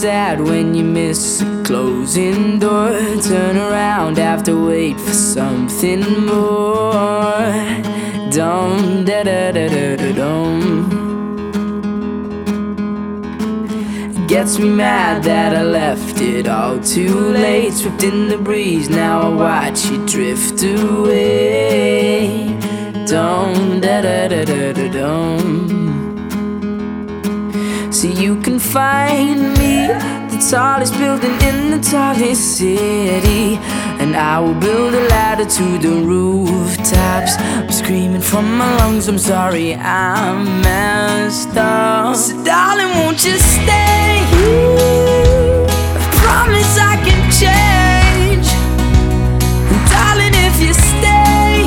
sad when you miss a closing door. Turn around, have to wait for something more. Dum da da da da da dum. Gets me mad that I left it all too late. Swept in the breeze, now I watch you drift away. Dum da da da da da dum. See, you can find me the tallest building in the tallest city, and I will build a ladder to the rooftops. I'm screaming from my lungs, I'm sorry, I'm messed up. So darling, won't you stay? I promise I can change.